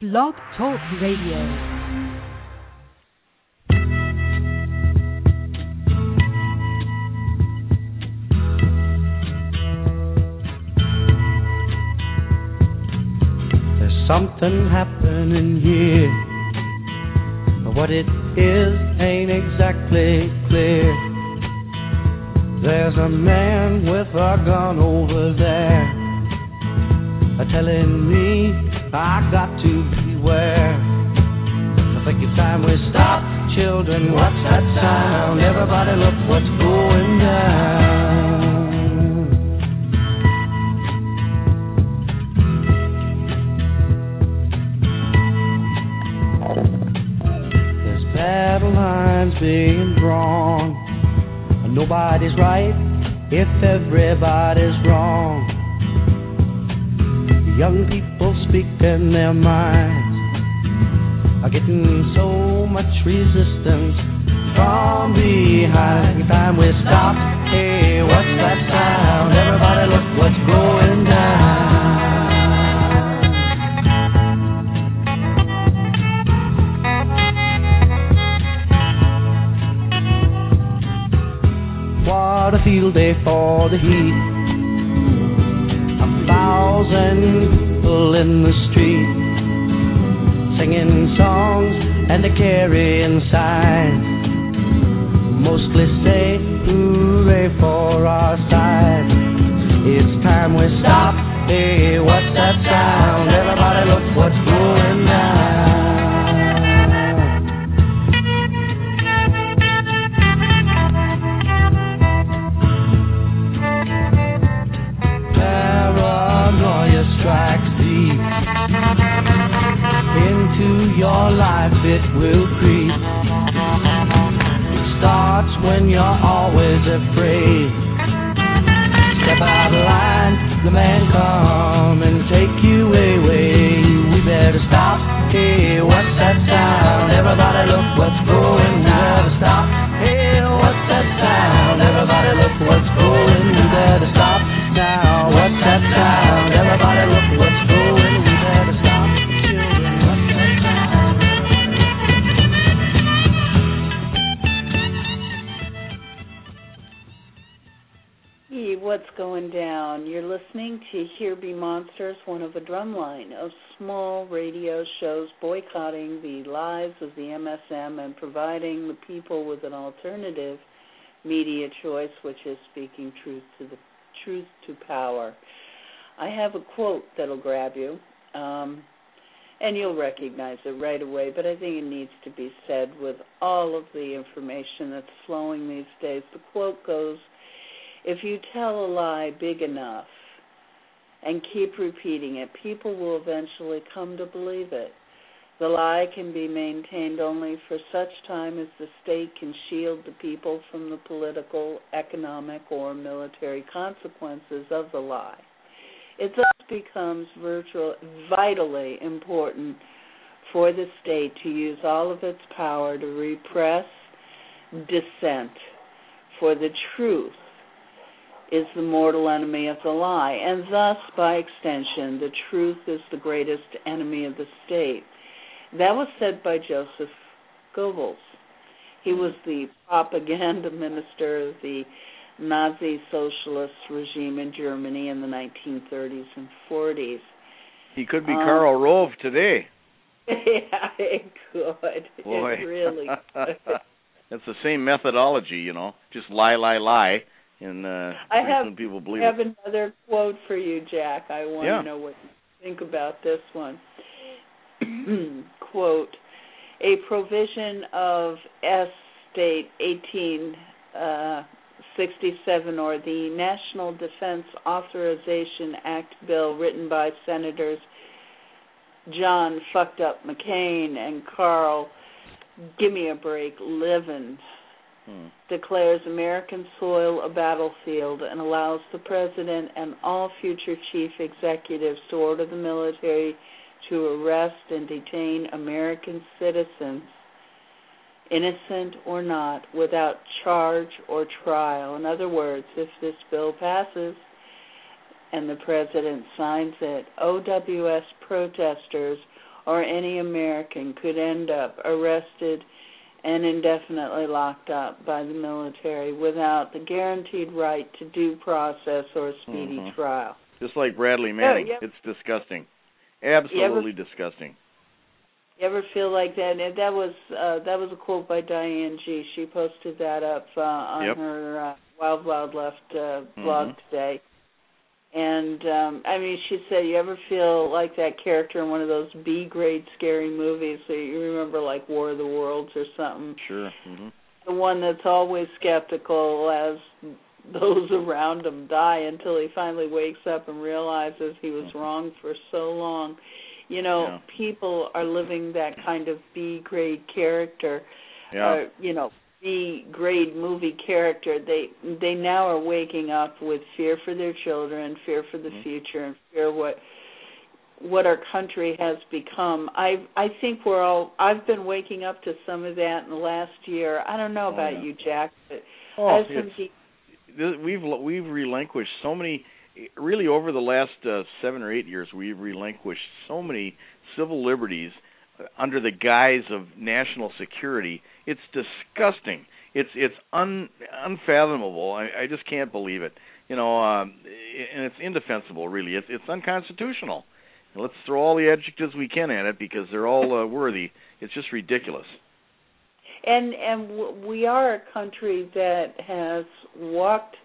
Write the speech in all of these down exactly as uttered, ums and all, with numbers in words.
Blog Talk Radio. Something happening here, but what it is ain't exactly clear. There's a man with a gun over there, telling me I got to beware. I think it's time we stop, children. What's that sound? Everybody look what's going down. Battle lines being drawn. Nobody's right if everybody's wrong. The young people speaking their minds are getting so much resistance from behind. Every time we stop, hey, what's that sound? Everybody look what's going down. What a field day for the heat. A thousand people in the street, singing songs and a carrying signs. Mostly say hooray for our side. It's time we stop. Hey, what's that sound? Everybody look what's going down. Strikes deep into your life, it will creep. It starts when you're always afraid. Step out of line, the man come and take you away. We better stop. Hey, what's that sound? Everybody look what's going. We better stop. Hey, what's that sound? Everybody look what's going. We better stop now. What's that sound? Everybody look what's going. We better stop. Children, what's that sound? Hey, what's going down? You're listening to Here Be Monsters, one of a drumline of small radio shows boycotting the lives of the M S M and providing the people with an alternative media choice, which is speaking truth to the truth to power. I have a quote that'll grab you, um, and you'll recognize it right away, but I think it needs to be said with all of the information that's flowing these days. The quote goes, if you tell a lie big enough and keep repeating it, people will eventually come to believe it. The lie can be maintained only for such time as the state can shield the people from the political, economic, or military consequences of the lie. It thus becomes virtual, vitally important for the state to use all of its power to repress dissent, for the truth is the mortal enemy of the lie, and thus, by extension, the truth is the greatest enemy of the state. That was said by Joseph Goebbels. He was the propaganda minister of the Nazi socialist regime in Germany in the nineteen thirties and forties. He could be um, Karl Rove today. Yeah, it could. Boy. It really could. That's the same methodology, you know, just lie, lie, lie, and uh, I have, people believe I have it. another quote for you, Jack. I want Yeah. to know what you think about this one. Quote, a provision of S. State eighteen sixty-seven, or the National Defense Authorization Act bill, written by Senators John Fucked Up McCain and Carl Gimme a Break Levin, hmm. declares American soil a battlefield and allows the President and all future chief executives to order the military to arrest and detain American citizens, innocent or not, without charge or trial. In other words, if this bill passes, and the president signs it, O W S protesters or any American could end up arrested and indefinitely locked up by the military without the guaranteed right to due process or a speedy mm-hmm. trial. Just like Bradley Manning. Yeah, yeah. It's disgusting. Absolutely you ever, disgusting. You ever feel like that? And that was uh, that was a quote by Diane G. She posted that up uh, on yep. her uh, Wild Wild Left uh, blog mm-hmm. today. And, um, I mean, she said, you ever feel like that character in one of those B-grade scary movies that you remember, like War of the Worlds or something? Sure. Mm-hmm. The one that's always skeptical as those around him die until he finally wakes up and realizes he was wrong for so long. You know, yeah. people are living that kind of B-grade character, yeah. or, you know, B-grade movie character. They they now are waking up with fear for their children, fear for the mm-hmm. future, and fear what what our country has become. I I think we're all. I've been waking up to some of that in the last year. I don't know about oh, yeah. you, Jack, but oh, I have some deep, we've we've relinquished so many. Really, over the last uh, seven or eight years, we've relinquished so many civil liberties under the guise of national security. It's disgusting. It's it's un, unfathomable. I, I just can't believe it. You know, um, and it's indefensible. Really, it's it's unconstitutional. And let's throw all the adjectives we can at it because they're all uh, worthy. It's just ridiculous. And and w- we are a country that has walked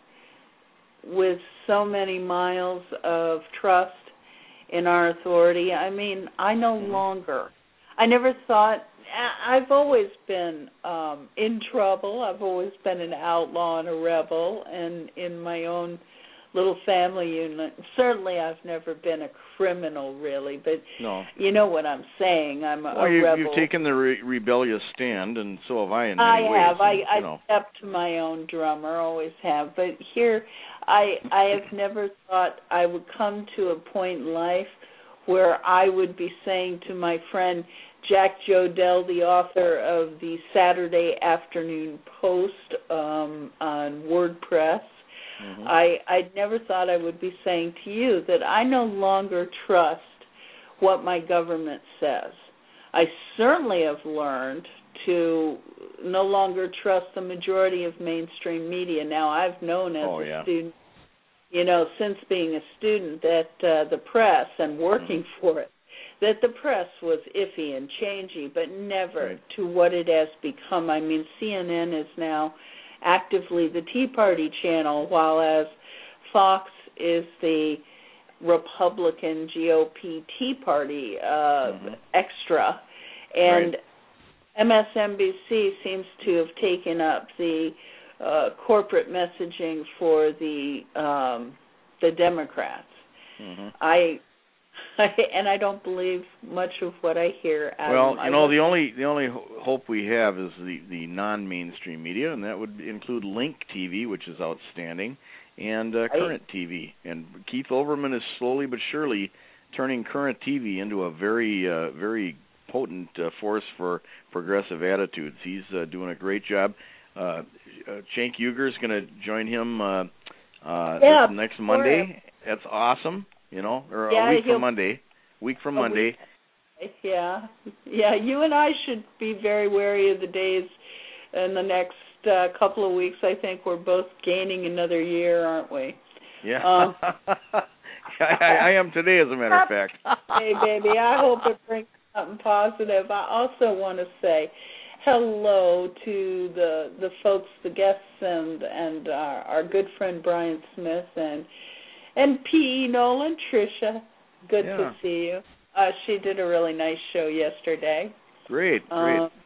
with so many miles of trust in our authority. I mean, I no mm-hmm. longer. I never thought, I've always been um, in trouble. I've always been an outlaw and a rebel, and in my own little family unit. Certainly I've never been a criminal, really, but no. you know what I'm saying. I'm a, well, a you, rebel. You've taken the re- rebellious stand, and so have I in many I ways. have. I, and, I you know. stepped to my own drummer, always have. But here, I I have never thought I would come to a point in life where I would be saying to my friend Jack Jodell, the author of the Saturday Afternoon Post um, on WordPress, mm-hmm. I I never thought I would be saying to you that I no longer trust what my government says. I certainly have learned to no longer trust the majority of mainstream media. Now, I've known as oh, a yeah. student, you know, since being a student, that uh, the press and working mm-hmm. for it, that the press was iffy and changey, but never right. to what it has become. I mean, C N N is now actively the Tea Party channel, while as Fox is the Republican G O P Tea Party uh, mm-hmm. extra. And right. M S N B C seems to have taken up the uh, corporate messaging for the um, the Democrats. Mm-hmm. I and I don't believe much of what I hear. Out well, of them. you know, the only the only hope we have is the, the non-mainstream media, and that would include Link T V, which is outstanding, and uh, Current I, T V. And Keith Olbermann is slowly but surely turning Current T V into a very uh, very potent uh, force for progressive attitudes. He's uh, doing a great job. Uh, uh, Cenk Uygur is going to join him uh, uh, yeah, this next Monday. That's awesome. You know, or yeah, a week from Monday. Week from Monday. Week. Yeah, yeah. You and I should be very wary of the days in the next uh, couple of weeks. I think we're both gaining another year, aren't we? Yeah. Um, I, I am today, as a matter of fact. Hey, baby. I hope it brings something positive. I also want to say hello to the the folks, the guests, and and our, our good friend Brian Smith and. And P E. Nolan, Tricia, good yeah. to see you. Uh, she did a really nice show yesterday. Great, great. Um,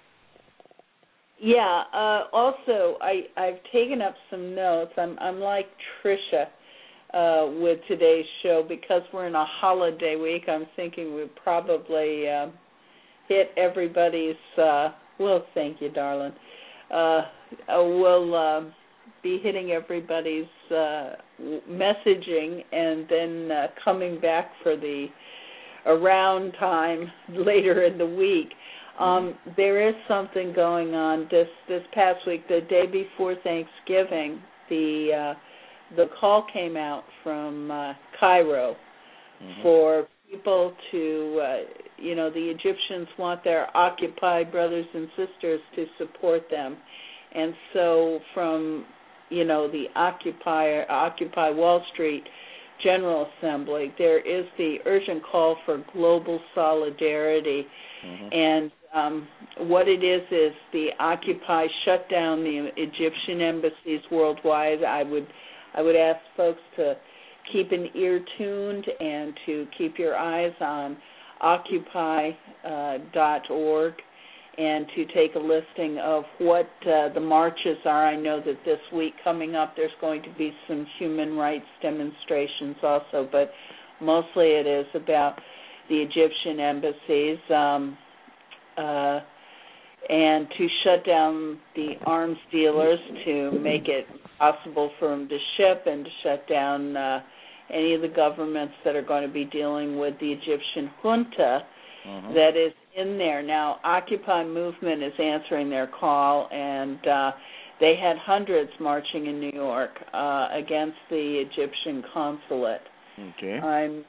yeah. Uh, also, I, I've taken up some notes. I'm I'm like Tricia uh, with today's show because we're in a holiday week. I'm thinking we probably uh, hit everybody's. Uh, well, thank you, darling. Uh, uh, we'll. Uh, be hitting everybody's uh, messaging and then uh, coming back for the around time later in the week. Um, there is something going on this, this past week, the day before Thanksgiving. The uh, the call came out from uh, Cairo mm-hmm. for people to, uh, you know, the Egyptians want their occupied brothers and sisters to support them. And so from, you know, the Occupy, Occupy Wall Street General Assembly, there is the urgent call for global solidarity. Mm-hmm. And um, what it is is the Occupy shut down the Egyptian embassies worldwide. I would, I would ask folks to keep an ear tuned and to keep your eyes on occupy dot org and to take a listing of what uh, the marches are. I know that this week coming up there's going to be some human rights demonstrations also, but mostly it is about the Egyptian embassies um, uh, and to shut down the arms dealers to make it possible for them to ship and to shut down uh, any of the governments that are going to be dealing with the Egyptian junta uh-huh. that is in there. Now, Occupy Movement is answering their call, and uh, they had hundreds marching in New York uh, against the Egyptian consulate. Okay. I'm.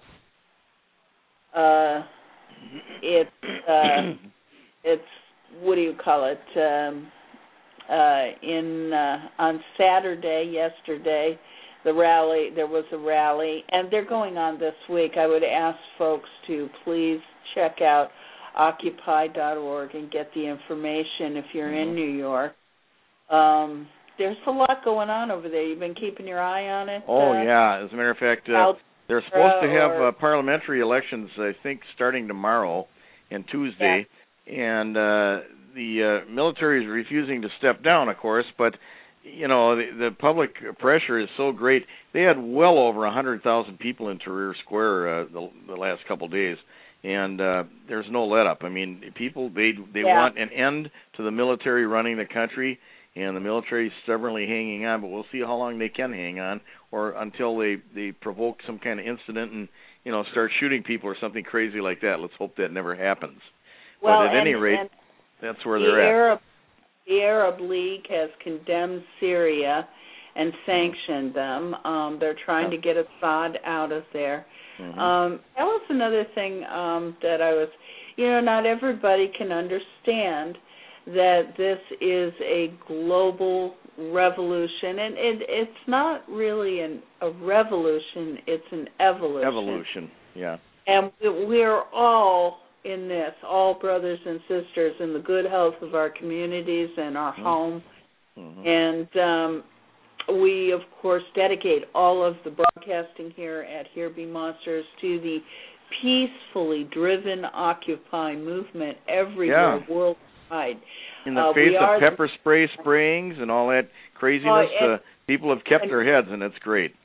Uh, it's uh, it's what do you call it? Um, uh, in uh, on Saturday, yesterday, the rally. There was a rally, and they're going on this week. I would ask folks to please check out occupy dot org and get the information if you're mm-hmm. in New York. Um, there's a lot going on over there. You've been keeping your eye on it? Oh, uh, yeah. As a matter of fact, uh, they're supposed to have uh, parliamentary elections, I think, starting tomorrow and Tuesday. Yeah. And uh, the uh, military is refusing to step down, of course, but, you know, the, the public pressure is so great. They had well over one hundred thousand people in Tahrir Square uh, the, the last couple of days. And uh, there's no let-up. I mean, people, they they yeah. want an end to the military running the country, and the military is stubbornly hanging on, but we'll see how long they can hang on, or until they, they provoke some kind of incident and, you know, start shooting people or something crazy like that. Let's hope that never happens. Well, but at and, any rate, and that's where the they're Arab, at. The Arab League has condemned Syria and sanctioned them. Um, they're trying to get Assad out of there. Mm-hmm. Um, that was another thing um, that I was, you know, not everybody can understand that this is a global revolution, and it, it's not really an, a revolution, it's an evolution. Evolution, yeah. And we're all in this, all brothers and sisters, in the good health of our communities and our mm-hmm. home. Mm-hmm. And um, we, of course, dedicate all of the broadcasting here at Here Be Monsters to the peacefully driven Occupy movement everywhere yeah. worldwide. In the uh, face of pepper spray sprayings and all that craziness, uh, and, uh, people have kept and, their heads, and it's great.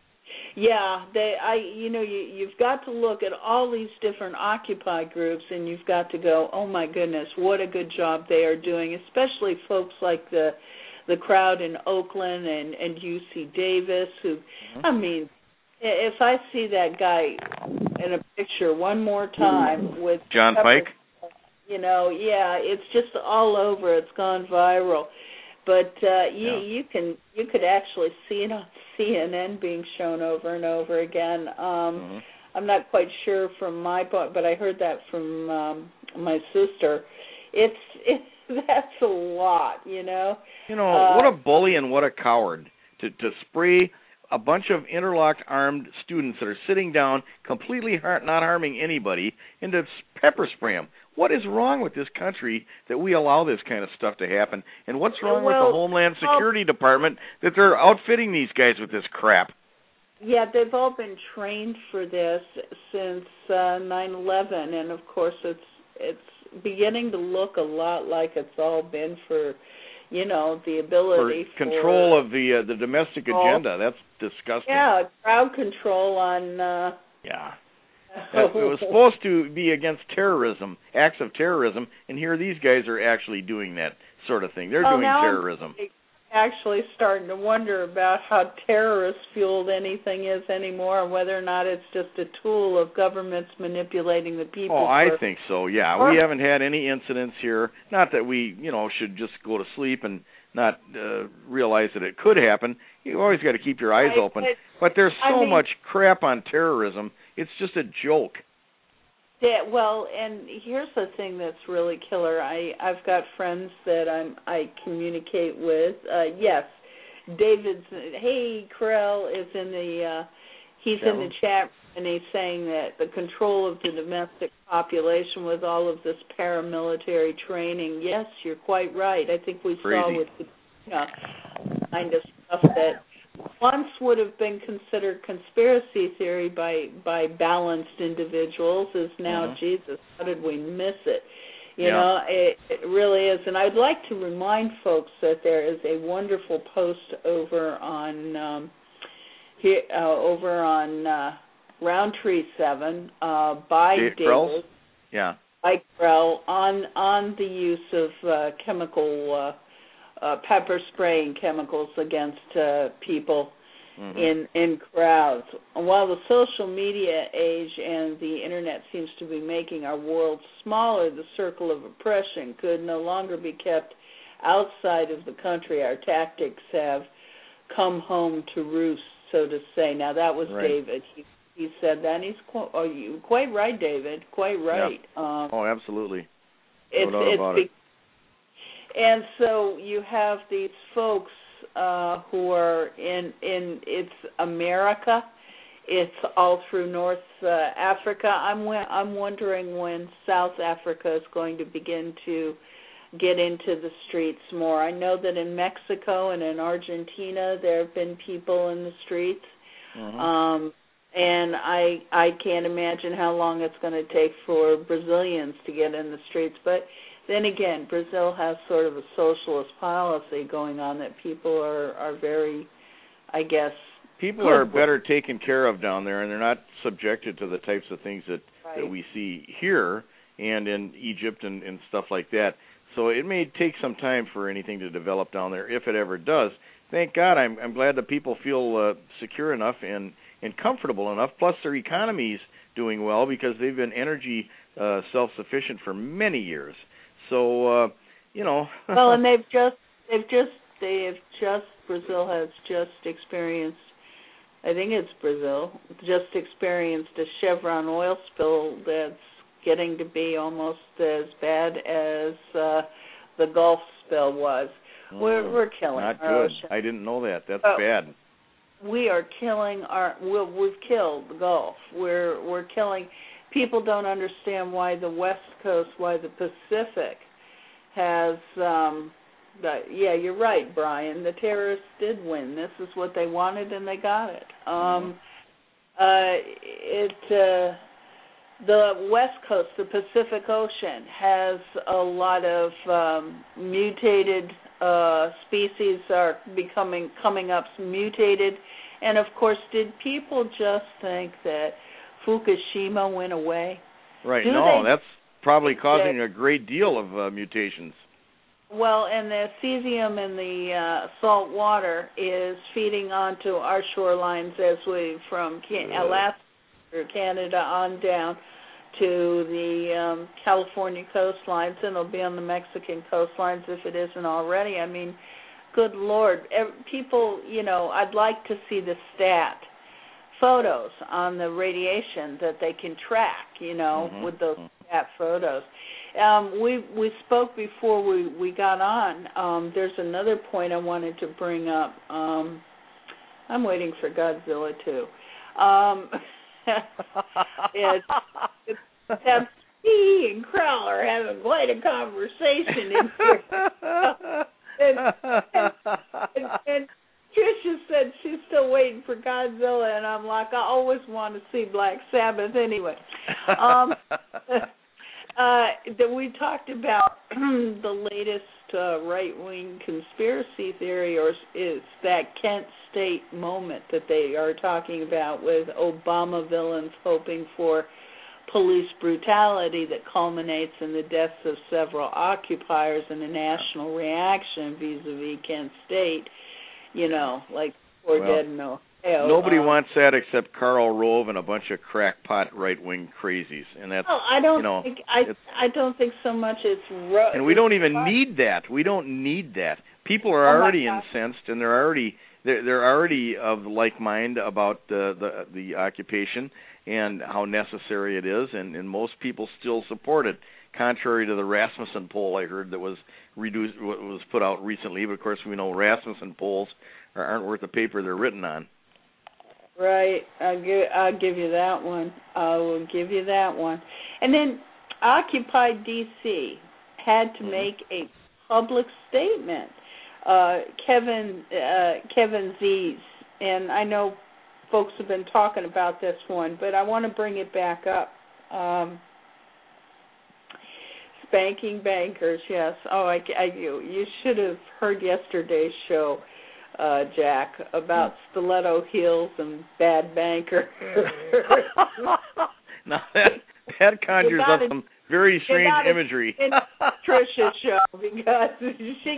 Yeah, they. I. You know, you, you've got to look at all these different Occupy groups, and you've got to go, oh my goodness, what a good job they are doing, especially folks like the the crowd in Oakland and, and U C Davis, who, mm-hmm. I mean, if I see that guy in a picture one more time with John pepper, Pike, you know, yeah, it's just all over. It's gone viral. But uh, you yeah. you can you could actually see it on C N N being shown over and over again. Um, mm-hmm. I'm not quite sure from my point, but I heard that from um, my sister. It's it's that's a lot, you know. You know, uh, what a bully and what a coward to to spray a bunch of interlocked armed students that are sitting down, completely har- not harming anybody, and to pepper spray them. What is wrong with this country that we allow this kind of stuff to happen? And what's wrong well, with the Homeland Security well, Department that they're outfitting these guys with this crap? Yeah, they've all been trained for this since uh, nine eleven, and of course it's it's beginning to look a lot like it's all been for, you know, the ability for control for, of the uh, the domestic control. agenda. That's disgusting. Yeah, crowd control on. Uh, yeah. It was supposed to be against terrorism, acts of terrorism, and here these guys are actually doing that sort of thing. They're well, doing now terrorism. I'm actually starting to wonder about how terrorist-fueled anything is anymore, and whether or not it's just a tool of governments manipulating the people. Oh, for, I think so, yeah. Or, we haven't had any incidents here. Not that we, you know, should just go to sleep and not uh, realize that it could happen. you always got to keep your eyes I, open. but, but there's so I mean, much crap on terrorism. It's just a joke. That, well, and here's the thing that's really killer. I I've got friends that I'm I communicate with. Uh, yes, David's. Hey, Krell is in the. Uh, he's yeah. in the chat, and he's saying that the control of the domestic population with all of this paramilitary training. Yes, you're quite right. I think we Crazy. saw with the you know, kind of stuff that once would have been considered conspiracy theory by by balanced individuals is now, mm-hmm. Jesus, how did we miss it? You yeah. know, it, it really is. And I'd like to remind folks that there is a wonderful post over on um, here, uh, over on uh, Roundtree Seven uh, by David, David, yeah, by Krell on on the use of uh, chemical. Uh, Uh, pepper spraying chemicals against uh, people mm-hmm. in in crowds. While the social media age and the internet seems to be making our world smaller, the circle of oppression could no longer be kept outside of the country. Our tactics have come home to roost, so to say. Now that was right. David. He, he said that. And he's qu- oh, you quite right, David. Quite right. Yeah. Um, oh, absolutely. No it's, doubt it's about be- it. And so you have these folks uh, who are in, in it's America, it's all through North uh, Africa. I'm I'm wondering when South Africa is going to begin to get into the streets more. I know that in Mexico and in Argentina there have been people in the streets, mm-hmm. um, and I I can't imagine how long it's going to take for Brazilians to get in the streets, but. Then again, Brazil has sort of a socialist policy going on that people are, are very, I guess... People are better taken care of down there, and they're not subjected to the types of things that, right. that we see here and in Egypt and, and stuff like that. So it may take some time for anything to develop down there, if it ever does. Thank God, I'm, I'm glad that people feel uh, secure enough and, and comfortable enough, plus their economy's doing well because they've been energy uh, self-sufficient for many years. So, uh, you know. well, and they've just, they've just, they've just, Brazil has just experienced, I think it's Brazil, just experienced a Chevron oil spill that's getting to be almost as bad as uh, the Gulf spill was. Oh, we're we're killing not our good. ocean. I didn't know that. That's oh, bad. We are killing our, we're, we've killed the Gulf. We're, we're killing... People don't understand why the West Coast, why the Pacific has, um, the, yeah, you're right, Brian. The terrorists did win. This is what they wanted, and they got it. Um, uh, it uh, the West Coast, the Pacific Ocean, has a lot of um, mutated uh, species are becoming coming up mutated, and of course, did people just think that Fukushima went away? Right. Do no, they, that's probably causing a great deal of uh, mutations. Well, and the cesium in the uh, salt water is feeding onto our shorelines as we, from Can- uh. Alaska or Canada on down to the um, California coastlines, and it'll be on the Mexican coastlines if it isn't already. I mean, good Lord. People, you know, I'd like to see the stat photos on the radiation that they can track, you know, mm-hmm. with those stat photos. Um, we we spoke before we, we got on. Um, there's another point I wanted to bring up. Um, I'm waiting for Godzilla too. Um, it's, it's that's he and Krell are having quite a conversation in here. and, and, and, and Tricia said she's still waiting for Godzilla, and I'm like, I always want to see Black Sabbath anyway. Um, uh, that we talked about the latest uh, right-wing conspiracy theory, or is that Kent State moment that they are talking about with Obama villains hoping for police brutality that culminates in the deaths of several occupiers and a national reaction vis-a-vis Kent State. You know, like poor well, dead in Ohio. Nobody um, wants that except Karl Rove and a bunch of crackpot right-wing crazies, and that's. No, I don't you know, think I. I don't think so much. It's ro- and we don't even it's need that. We don't need that. People are oh already incensed, and they're already they're they're already of like mind about the the, the occupation and how necessary it is, and, and most people still support it, contrary to the Rasmussen poll I heard that was reduced, was put out recently. But of course, we know Rasmussen polls aren't worth the paper they're written on. Right. I'll give, I'll give you that one. I will give you that one. And then Occupy D C had to mm-hmm. make a public statement. Uh, Kevin uh, Kevin Zees, and I know folks have been talking about this one, but I want to bring it back up. Um, spanking bankers, yes. Oh, I, I you, you should have heard yesterday's show, uh, Jack, about stiletto heels and bad banker. Now that that conjures up some very strange imagery. It's Trisha's show because she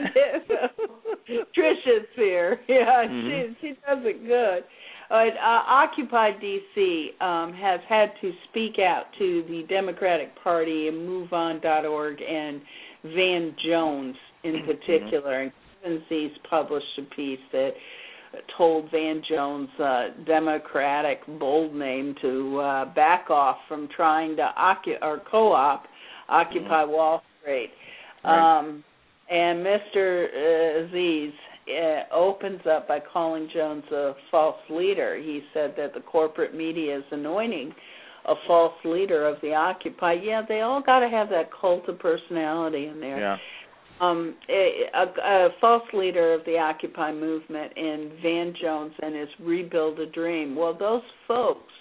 gets Trisha's here. Yeah, mm-hmm. she she does it good. But uh, Occupy D C um, has had to speak out to the Democratic Party and move on dot org and Van Jones in particular. And Kevin Zees published a piece that told Van Jones' uh, Democratic bold name to uh, back off from trying to occu- or co-op Occupy mm-hmm. Wall Street. Right. Um, and Mister Uh, Zees uh, opens up by calling Jones a false leader. He said that the corporate media is anointing a false leader of the Occupy. Yeah, they all got to have that cult of personality in there. Yeah. Um, a, a, a false leader of the Occupy movement in Van Jones and his Rebuild a Dream. Well, those folks,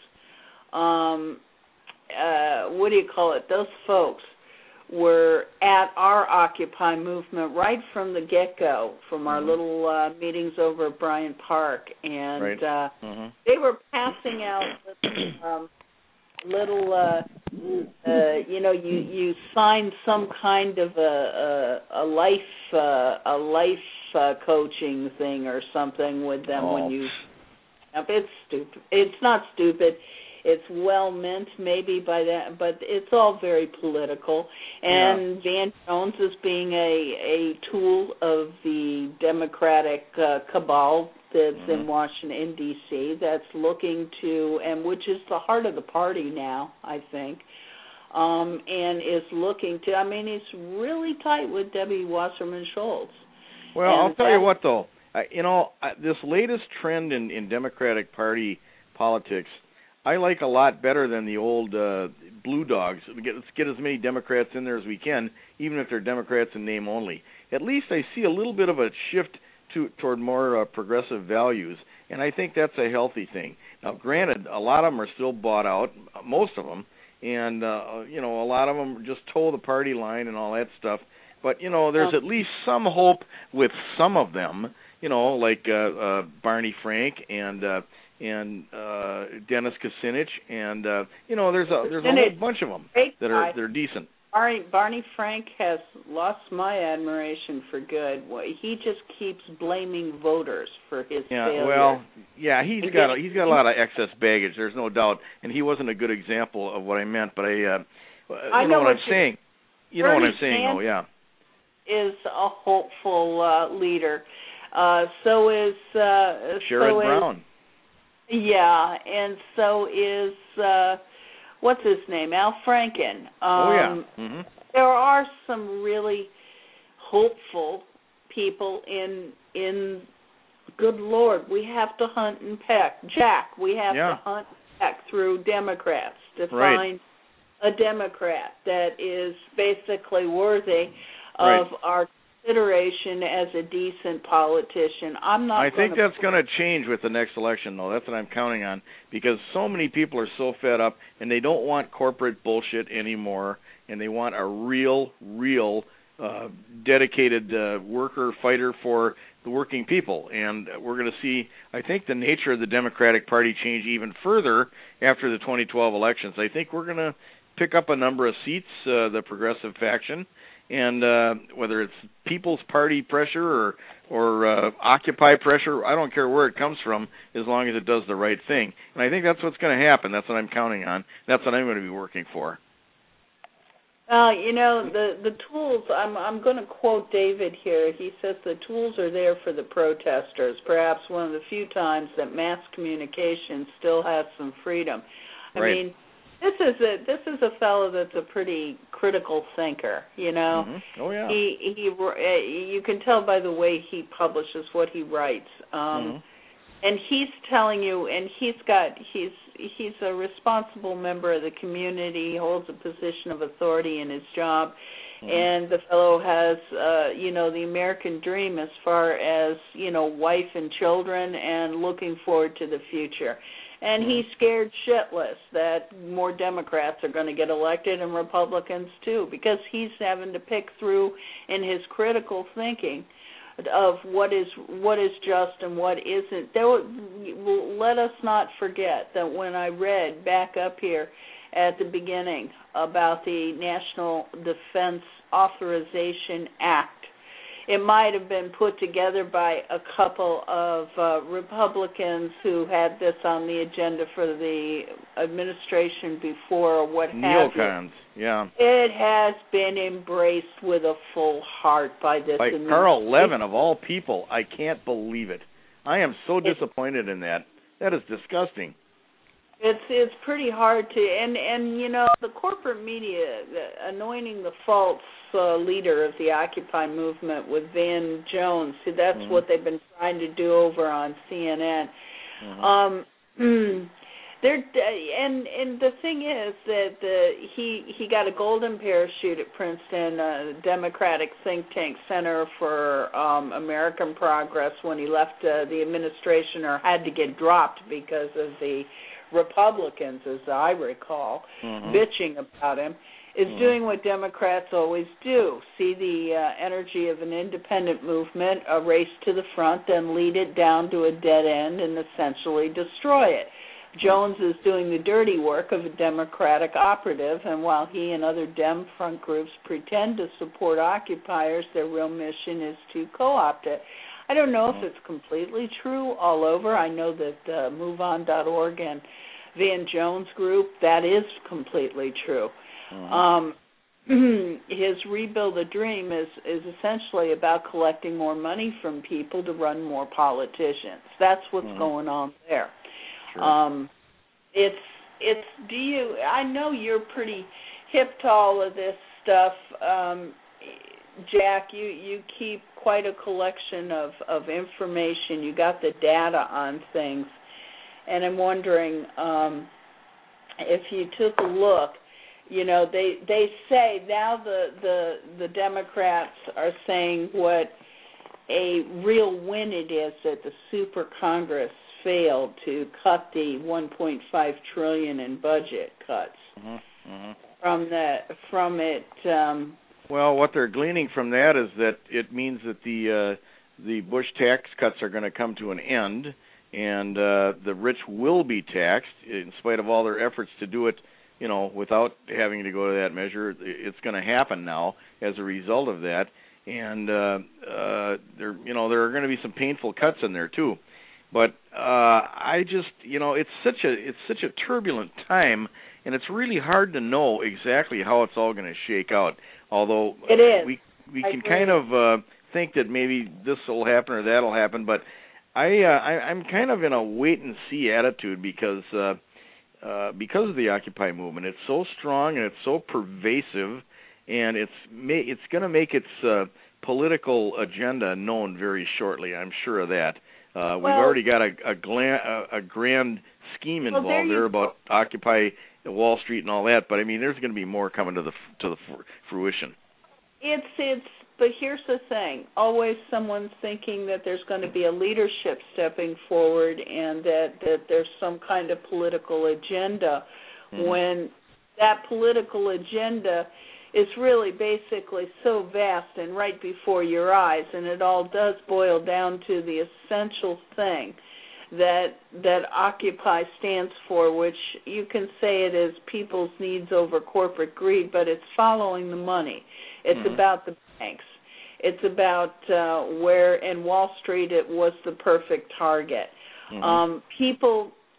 um, uh, what do you call it? Those folks were at our Occupy movement right from the get-go, from our mm-hmm. little uh, meetings over at Bryant Park, and right. uh, mm-hmm. they were passing out um, little, uh, uh, you know, you, you sign some kind of a a, a life uh, a life uh, coaching thing or something with them oh. when you. It's stupid. It's not stupid. It's well meant, maybe by that, but it's all very political. And yeah. Van Jones is being a a tool of the Democratic uh, cabal that's mm-hmm. in Washington D C that's looking to, and which is the heart of the party now, I think, um, and is looking to. I mean, he's really tight with Debbie Wasserman Schultz. Well, and I'll tell you what, though, uh, you know, uh, this latest trend in, in Democratic Party politics, I like a lot better than the old uh, blue dogs. Let's get as many Democrats in there as we can, even if they're Democrats in name only. At least I see a little bit of a shift to, toward more uh, progressive values, and I think that's a healthy thing. Now, granted, a lot of them are still bought out, most of them, and, uh, you know, a lot of them just toe the party line and all that stuff. But, you know, there's at least some hope with some of them, you know, like uh, uh, Barney Frank and uh, and uh, Dennis Kucinich, and uh, you know, there's a there's a whole bunch of them that are that are decent. Barney, Barney Frank has lost my admiration for good. He just keeps blaming voters for his yeah, failure. Well, yeah, he's and got a, he's got a lot of excess baggage. There's no doubt, and he wasn't a good example of what I meant. But I, uh, I you know, know what I'm saying. You know what I'm saying, though, yeah. Is a hopeful uh, leader. Uh, so is uh, Sherrod so Brown. Is, yeah, and so is uh, what's his name, Al Franken. Um, oh yeah. Mm-hmm. There are some really hopeful people in in. Good Lord, we have to hunt and peck, Jack. We have yeah. to hunt and peck through Democrats to right. find a Democrat that is basically worthy right. of our consideration as a decent politician. I'm not. I think gonna that's going to change with the next election, though. That's what I'm counting on, because so many people are so fed up, and they don't want corporate bullshit anymore, and they want a real, real, uh, dedicated uh, worker fighter for the working people. And we're going to see, I think, the nature of the Democratic Party change even further after the twenty twelve elections. I think we're going to pick up a number of seats, uh, the progressive faction, and uh, whether it's People's Party pressure or or uh, Occupy pressure, I don't care where it comes from, as long as it does the right thing. And I think that's what's going to happen. That's what I'm counting on. That's what I'm going to be working for. Uh, you know, the the tools, I'm I'm going to quote David here. He says the tools are there for the protesters, perhaps one of the few times that mass communication still has some freedom. I right. mean, this is a this is a fellow that's a pretty critical thinker, you know. Mm-hmm. Oh, yeah. He he you can tell by the way he publishes what he writes. Um mm-hmm. And he's telling you, and he's got, he's he's a responsible member of the community, holds a position of authority in his job, mm-hmm. and the fellow has, uh, you know, the American dream as far as, you know, wife and children and looking forward to the future. And mm-hmm. he's scared shitless that more Democrats are going to get elected and Republicans too, because he's having to pick through in his critical thinking of what is what is just and what isn't. There, let us not forget that when I read back up here at the beginning about the National Defense Authorization Act, it might have been put together by a couple of uh, Republicans who had this on the agenda for the administration before or what have you. Neocons, yeah. It has been embraced with a full heart by this By Carl Levin, of all people. I can't believe it. I am so disappointed in that. That is disgusting. It's it's pretty hard to, and, and you know, the corporate media the, anointing the false uh, leader of the Occupy movement with Van Jones. See, that's mm-hmm. what they've been trying to do over on C N N. Mm-hmm. Um, they're and and the thing is that the he he got a golden parachute at Princeton, a Democratic think tank Center for um, American Progress, when he left uh, the administration or had to get dropped because of the Republicans, as I recall, mm-hmm. bitching about him, is mm-hmm. doing what Democrats always do: see the uh, energy of an independent movement, a race to the front, then lead it down to a dead end and essentially destroy it. Jones is doing the dirty work of a Democratic operative, and while he and other Dem front groups pretend to support occupiers, their real mission is to co-opt it. I don't know if it's completely true all over. I know that uh, move on dot org and Van Jones Group, that is completely true. Mm-hmm. Um, his Rebuild a Dream is, is essentially about collecting more money from people to run more politicians. That's what's mm-hmm. going on there. Sure. Um, it's it's. Do you? I know you're pretty hip to all of this stuff, um, Jack. You you keep quite a collection of, of information. You got the data on things, and I'm wondering um, if you took a look. You know, they they say now the the the Democrats are saying what a real win it is that the Super Congress failed to cut the one point five trillion dollars in budget cuts mm-hmm, mm-hmm. from that from it. Um, well, what they're gleaning from that is that it means that the uh, the Bush tax cuts are going to come to an end, and uh, the rich will be taxed in spite of all their efforts to do it. You know, without having to go to that measure, it's going to happen now as a result of that. And uh, uh, there, you know, there are going to be some painful cuts in there too. But uh, I just, you know, it's such a it's such a turbulent time, and it's really hard to know exactly how it's all going to shake out. Although it is. we we I can agree. kind of uh, think that maybe this will happen or that'll happen, but I, uh, I I'm kind of in a wait and see attitude because. Uh, Uh, because of the Occupy movement, it's so strong and it's so pervasive, and it's ma- it's going to make its uh, political agenda known very shortly. I'm sure of that. Uh, well, we've already got a a, gla- a, a grand scheme involved well, there, there about Occupy Wall Street and all that. But I mean, there's going to be more coming to the to the fruition. It's it's. But here's the thing: always someone's thinking that there's going to be a leadership stepping forward, and that, that there's some kind of political agenda. Mm-hmm. When that political agenda is really basically so vast and right before your eyes, and it all does boil down to the essential thing that that Occupy stands for, which you can say it is people's needs over corporate greed, but it's following the money. It's mm-hmm. about the banks. It's about uh, where in Wall Street it was the perfect target. Mm-hmm. Um, people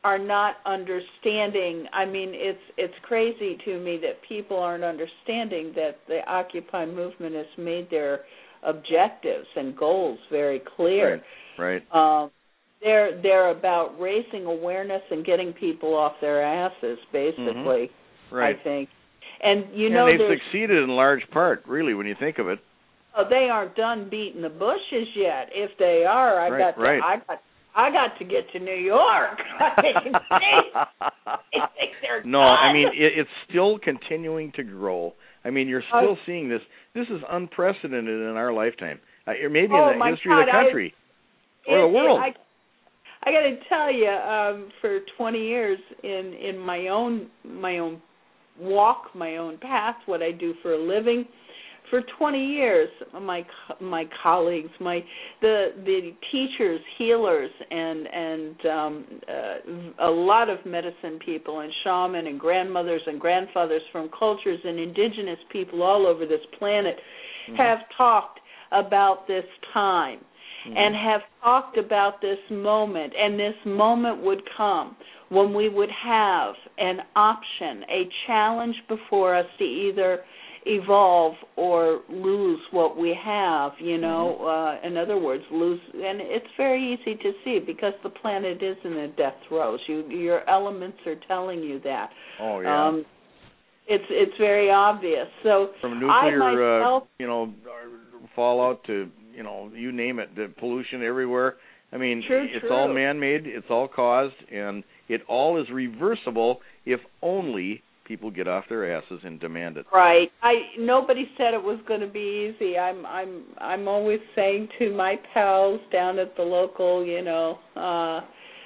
are not understanding. I mean, it's it's crazy to me that people aren't understanding that the Occupy movement has made their objectives and goals very clear. Right. right. Um, they're they're about raising awareness and getting people off their asses, basically. Mm-hmm. Right. I think. And you and know, they've succeeded in large part, really, when you think of it. Oh, they aren't done beating the bushes yet. If they are, I right, got to, right. I got I got to get to New York. I mean, they, they think they're no, done. I mean it, it's still continuing to grow. I mean, you're still oh. seeing this. This is unprecedented in our lifetime, uh, maybe oh, in the history God, of the country I, or it, the world. It, I, I got to tell you, um, for twenty years in in my own my own walk, my own path, what I do for a living. For twenty years, my my colleagues, my the the teachers, healers, and and um, uh, a lot of medicine people and shaman and grandmothers and grandfathers from cultures and indigenous people all over this planet mm-hmm. have talked about this time mm-hmm. and have talked about this moment, and this moment would come when we would have an option, a challenge before us to either evolve or lose what we have, you know, mm-hmm. uh, in other words, lose, and it's very easy to see because the planet is in the death throes. You, your elements are telling you that. Oh, yeah. Um, it's it's very obvious. So from nuclear, I myself, uh, you know, fallout to, you know, you name it, the pollution everywhere. I mean, true, it's true. all man-made, it's all caused, and it all is reversible if only people get off their asses and demand it. Right. I nobody said it was going to be easy. I'm I'm I'm always saying to my pals down at the local, you know, uh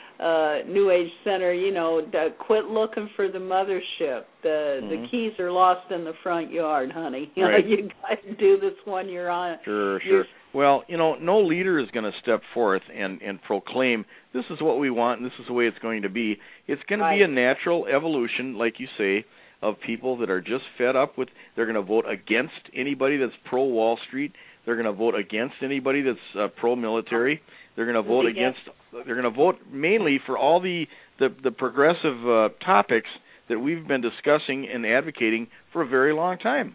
uh New Age Center, you know, to quit looking for the mothership. The mm-hmm. the keys are lost in the front yard, honey. You right. know, you got to do this one you're on. Sure, sure. Well, you know, no leader is going to step forth and, and proclaim this is what we want and this is the way it's going to be. It's going right. to be a natural evolution, like you say, of people that are just fed up with, they're going to vote against anybody that's pro-Wall Street. They're going to vote against anybody that's uh, pro-military. They're going to vote against, they're going to vote mainly for all the, the, the progressive uh, topics that we've been discussing and advocating for a very long time.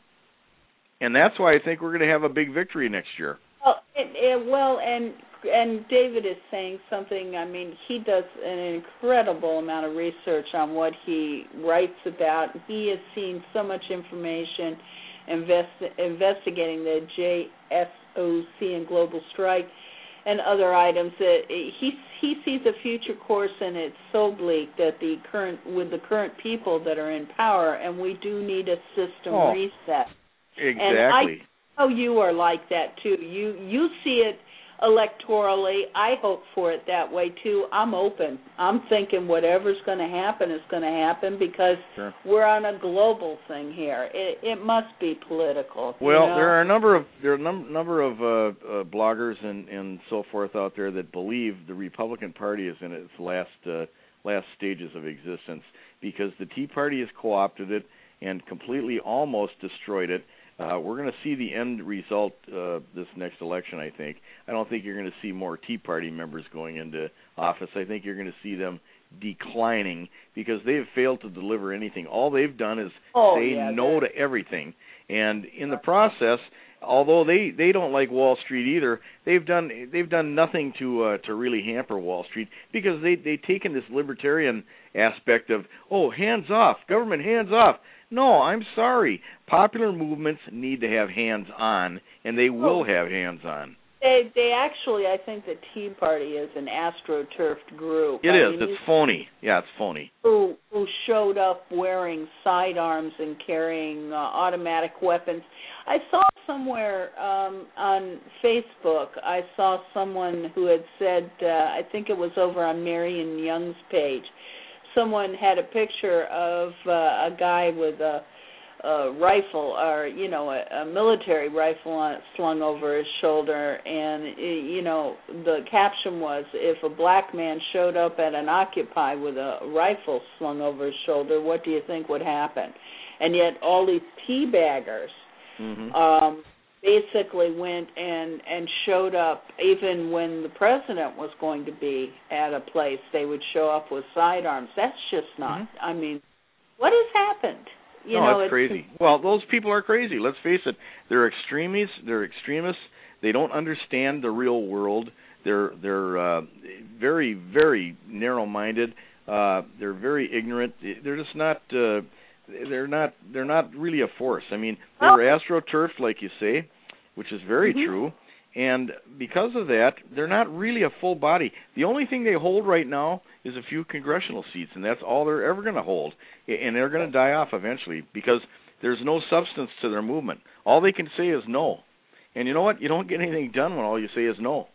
And that's why I think we're going to have a big victory next year. Well, it, it, well, and and David is saying something. I mean, he does an incredible amount of research on what he writes about. He has seen so much information, invest, investigating the J S O C and Global Strike and other items. That he he sees a future course, and it's so bleak that the current with the current people that are in power, and we do need a system oh, reset. Exactly. And I, Oh, you are like that, too. You you see it electorally. I hope for it that way, too. I'm open. I'm thinking whatever's going to happen is going to happen because sure. we're on a global thing here. It, it must be political. Well, you know? there are a number of there are a num- number of uh, uh, bloggers and, and so forth out there that believe the Republican Party is in its last uh, last stages of existence because the Tea Party has co-opted it and completely almost destroyed it. Uh, we're going to see the end result uh, this next election, I think. I don't think you're going to see more Tea Party members going into office. I think you're going to see them declining because they have failed to deliver anything. All they've done is oh, say yeah, no to everything. And in the process, although they, they don't like Wall Street either, they've done they've done nothing to uh, to really hamper Wall Street because they they've taken this libertarian aspect of, oh, hands off, government hands off. No, I'm sorry. Popular movements need to have hands-on, and they will have hands-on. They, they actually, I think the Tea Party is an astroturfed group. It I is. mean, it's phony. Yeah, it's phony. Who, who showed up wearing sidearms and carrying uh, automatic weapons. I saw somewhere um, on Facebook, I saw someone who had said, uh, I think it was over on Marion Young's page, someone had a picture of uh, a guy with a, a rifle or, you know, a, a military rifle on, slung over his shoulder. And, you know, the caption was, if a black man showed up at an Occupy with a rifle slung over his shoulder, what do you think would happen? And yet all these teabaggers, mm-hmm. um, basically went and and showed up even when the president was going to be at a place. They would show up with sidearms. That's just not. Mm-hmm. I mean, what has happened? You no, know, it's, it's crazy. Well, those people are crazy. Let's face it. They're extremists. They're extremists. They don't understand the real world. They're they're uh, very very narrow-minded. Uh, they're very ignorant. They're just not. Uh, they're not. They're not really a force. I mean, they were astroturfed, like you say, which is very mm-hmm. true. And because of that, they're not really a full body. The only thing they hold right now is a few congressional seats, and that's all they're ever going to hold. And they're going to die off eventually because there's no substance to their movement. All they can say is no. And you know what? You don't get anything done when all you say is no.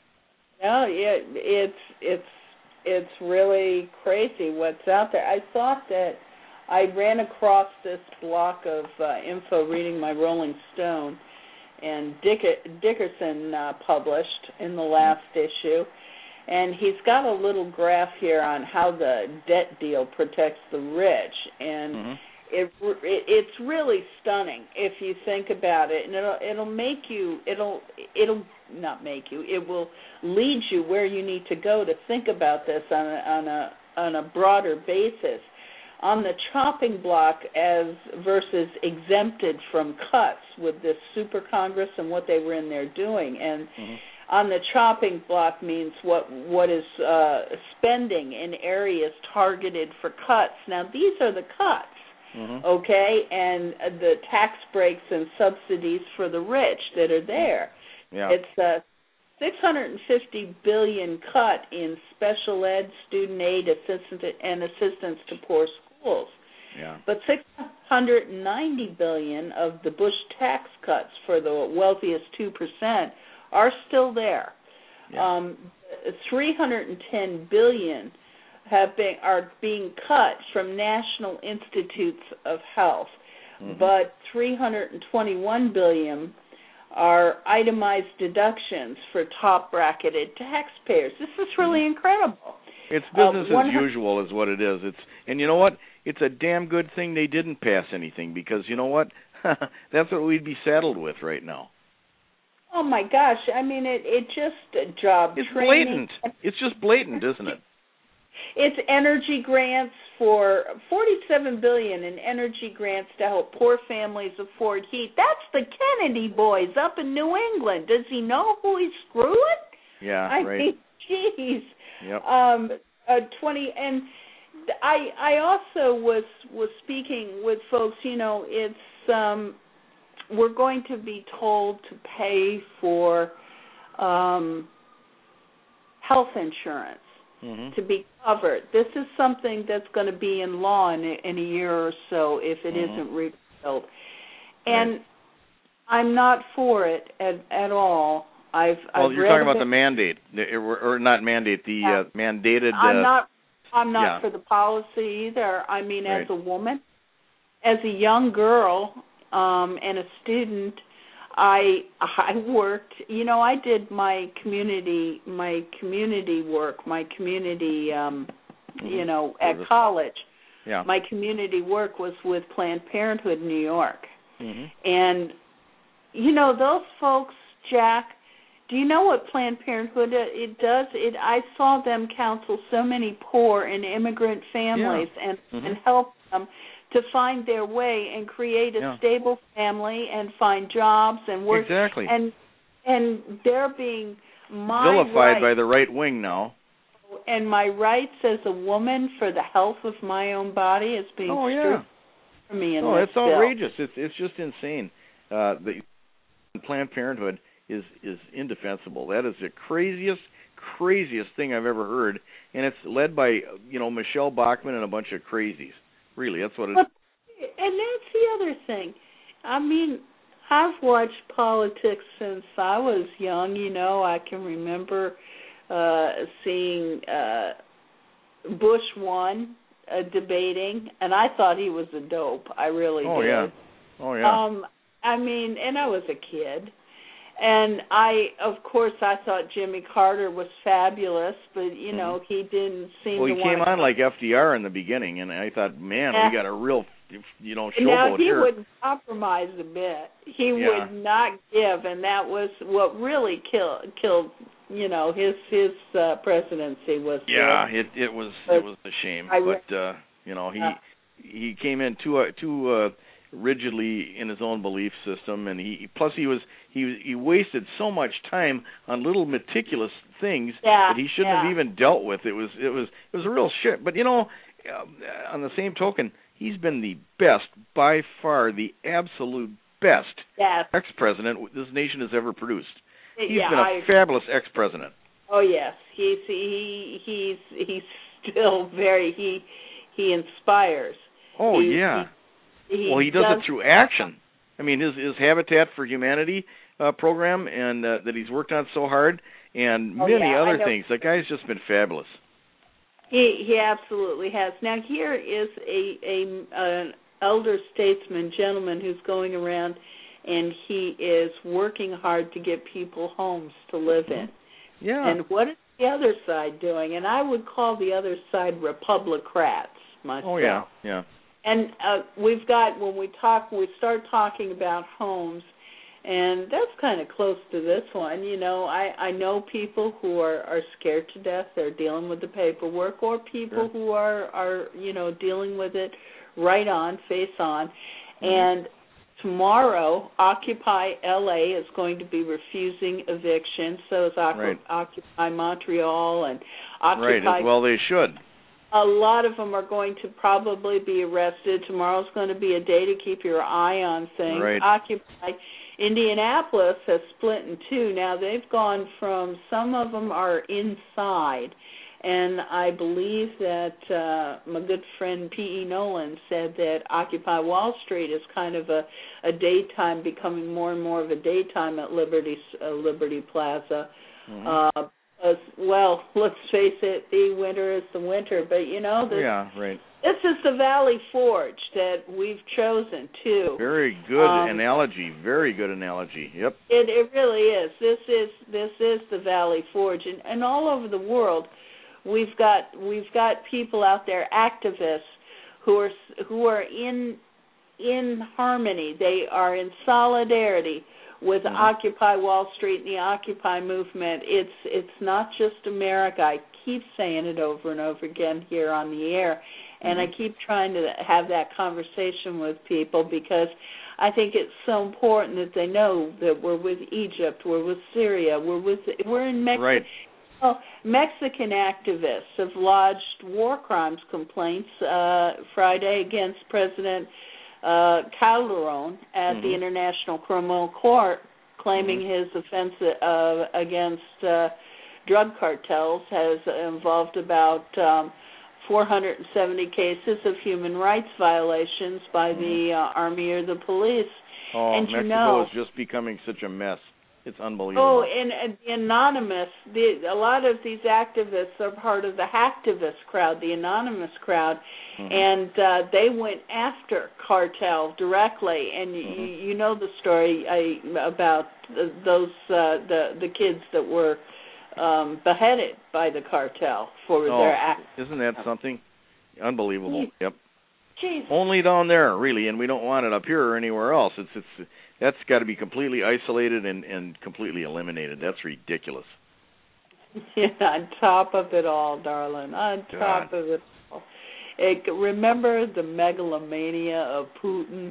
No, yeah, it's it's it's really crazy what's out there. I thought that I ran across this block of uh, info reading my Rolling Stone, and Dick- Dickerson uh, published in the last issue, and he's got a little graph here on how the debt deal protects the rich, and mm-hmm. it, it it's really stunning if you think about it, and it'll it'll make you it'll it'll not make you it will lead you where you need to go to think about this on a, on a on a broader basis. On the chopping block as versus exempted from cuts with this Super Congress and what they were in there doing, and mm-hmm. on the chopping block means what what is uh, spending in areas targeted for cuts. Now these are the cuts, mm-hmm. okay, and the tax breaks and subsidies for the rich that are there. Yeah. It's a six hundred fifty billion dollars cut in special ed, student aid, assistance and assistance to poor schools. Yeah. But six hundred ninety billion dollars of the Bush tax cuts for the wealthiest two percent are still there. Yeah. Um, three hundred ten billion dollars have been are being cut from National Institutes of Health, mm-hmm. but three hundred twenty-one billion dollars are itemized deductions for top bracketed taxpayers. This is really mm-hmm. incredible. It's business uh, as usual is what it is. It's and you know what? It's a damn good thing they didn't pass anything because you know what? That's what we'd be saddled with right now. Oh my gosh! I mean, it it just uh, job it's training. blatant. It's just blatant, isn't it? It's energy grants for forty-seven billion dollars in energy grants to help poor families afford heat. That's the Kennedy boys up in New England. Does he know who he's screwing? Yeah, I right. mean, geez. Yep. Um, uh, twenty and I I also was was speaking with folks. You know, it's um, we're going to be told to pay for um, health insurance. Mm-hmm. To be covered. This is something that's going to be in law in a, in a year or so if it mm-hmm. isn't repealed. And right. I'm not for it at, at all. I've, well, I've you're read talking about it. the mandate, or not mandate, the yeah. uh, mandated. I'm uh, not. I'm not yeah. for the policy either. I mean, right. as a woman, as a young girl, um, and a student, I I worked, you know, I did my community my community work, my community, um, mm-hmm. you know, at Service. college. Yeah. My community work was with Planned Parenthood New York. Mm-hmm. And, you know, those folks, Jack, do you know what Planned Parenthood it does? It I saw them counsel so many poor and immigrant families yeah. and, mm-hmm. and help them to find their way and create a yeah. stable family and find jobs and work. Exactly. And and they're being my vilified right, by the right wing now. And my rights as a woman for the health of my own body is being oh, stripped yeah. from me in oh, this it's bill. outrageous. It's it's just insane. Uh, the Planned Parenthood is is indefensible. That is the craziest, craziest thing I've ever heard, and it's led by you know Michelle Bachmann and a bunch of crazies. Really, that's what it is. And that's the other thing. I mean, I've watched politics since I was young. You know, I can remember uh, seeing uh, Bush one uh, debating, and I thought he was a dope. I really oh, did. Yeah. Oh, yeah. Um, I mean, and I was a kid. And I, of course, I thought Jimmy Carter was fabulous, but, you know, mm-hmm. he didn't seem well, to he want came to... on like F D R in the beginning, and I thought, man, yeah. we got a real you know, now showboat he here. wouldn't compromise a bit. He Yeah. would not give, and that was what really killed killed. You know, his his uh, presidency was. Yeah, the, it it was but it was a shame, I, but uh, you know he uh, he came in too uh, too uh, rigidly in his own belief system, and he plus he was he he wasted so much time on little meticulous things yeah, that he shouldn't yeah. have even dealt with. It was it was it was a real shit. But you know, uh, on the same token, he's been the best by far, the absolute best yes. ex-president this nation has ever produced. He's yeah, been a I, fabulous ex-president. Oh yes, he's he he's he's still very he he inspires. Oh he, yeah. He, he well, he does, does it through action. I mean, his his Habitat for Humanity uh, program, and uh, that he's worked on so hard, and oh, many yeah, other things. That guy's just been fabulous. He he absolutely has. Now here is a a an elder statesman gentleman who's going around, and he is working hard to get people homes to live in. Yeah. And what is the other side doing? And I would call the other side Republicrats myself. Oh yeah, yeah. And uh, we've got, when we talk, we start talking about homes, and that's kind of close to this one. You know, I, I know people who are, are scared to death. They're dealing with the paperwork, or people sure. who are, are, you know, dealing with it right on, face on. Mm-hmm. And tomorrow, Occupy L A is going to be refusing eviction. So is Occupy, right. Occupy Montreal and Occupy. Right, as well they should. A lot of them are going to probably be arrested. Tomorrow's going to be a day to keep your eye on things. Right. Occupy Indianapolis has split in two. Now they've gone from, some of them are inside, and I believe that uh, my good friend P E Nolan said that Occupy Wall Street is kind of a, a daytime, becoming more and more of a daytime at Liberty uh, Liberty Plaza. Mm-hmm. Uh, As, well, let's face it, the winter is the winter, but you know, this, yeah, right. this is the Valley Forge that we've chosen too. Very good um, analogy. Very good analogy. Yep. It it really is. This is this is the Valley Forge, and, and all over the world, we've got we've got people out there, activists who are who are in in harmony. They are in solidarity with mm-hmm. Occupy Wall Street and the Occupy movement. It's it's not just America. I keep saying it over and over again here on the air, and mm-hmm. I keep trying to have that conversation with people because I think it's so important that they know that we're with Egypt, we're with Syria, we're with we're in Mexico. Right. Well, Mexican activists have lodged war crimes complaints uh, Friday against President Uh, Calderon at mm-hmm. the International Criminal Court, claiming mm-hmm. his offense uh, against uh, drug cartels has involved about um, four hundred seventy cases of human rights violations by mm-hmm. the uh, Army or the police. Oh, and Mexico you know, is just becoming such a mess. It's unbelievable. Oh, and, and the anonymous, the, a lot of these activists are part of the hacktivist crowd, the anonymous crowd, mm-hmm. and uh, they went after cartel directly. And mm-hmm. you, you know the story I, about those uh, the the kids that were um, beheaded by the cartel for oh, their act. Isn't that something? Unbelievable. Yep. Jeez. Only down there, really, and we don't want it up here or anywhere else. It's it's that's got to be completely isolated and, and completely eliminated. That's ridiculous. Yeah, on top of it all, darling. On top God. of it all. It, remember the megalomania of Putin?